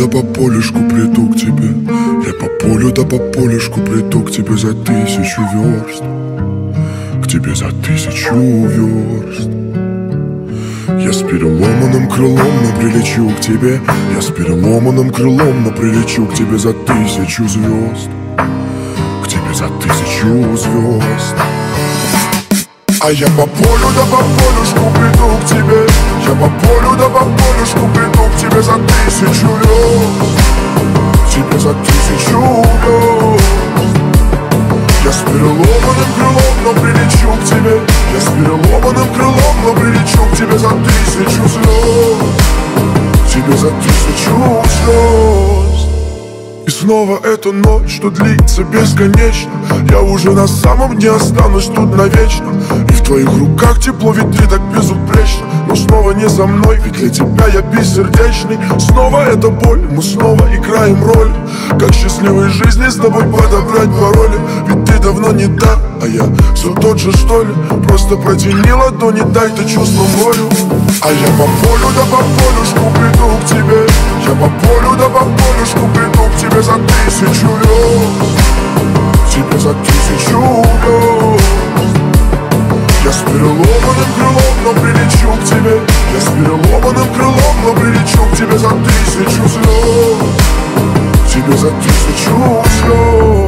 да по полюшку приду к тебе. Я по полю да по полюшку приду к тебе за 1000 верст. К тебе за 1000 верст. Я с переломанным крылом, но прилечу к тебе. Я с переломанным крылом, но прилечу к тебе за 1000 звезд. К тебе за 1000 звезд. А я по полю да по полюшку приду к тебе. Я по полю да по полюшку приду к тебе за 1000 верст. К тебе за 1000 верст. Я с переломанным крылом, но прилечу к тебе. Я с переломанным крылом, но прилечу к тебе за 1000 звезд. К тебе за 1000 звезд. И снова эта ночь, что длится бесконечно. Я уже на самом дне останусь тут навечно. И в твоих руках тепло, ведь ты так безупречно. Но снова не со мной, ведь для тебя я бессердечный. Снова эта боль, мы снова играем роль. Как счастливой жизни с тобой подобрать пароли. Ведь ты давно не та, а я все тот же, что ли. Просто протяни ладони, дай ты чувством волю. А я по полю да по полюшку приду к тебе. Я по полю да по полюшку приду к тебе за 1000 верст. К тебе за 1000 верст. Я с переломанным крылом, но прилечу к тебе. Я с переломанным крылом, но прилечу к тебе за 1000 звезд. К тебе за 1000 звезд.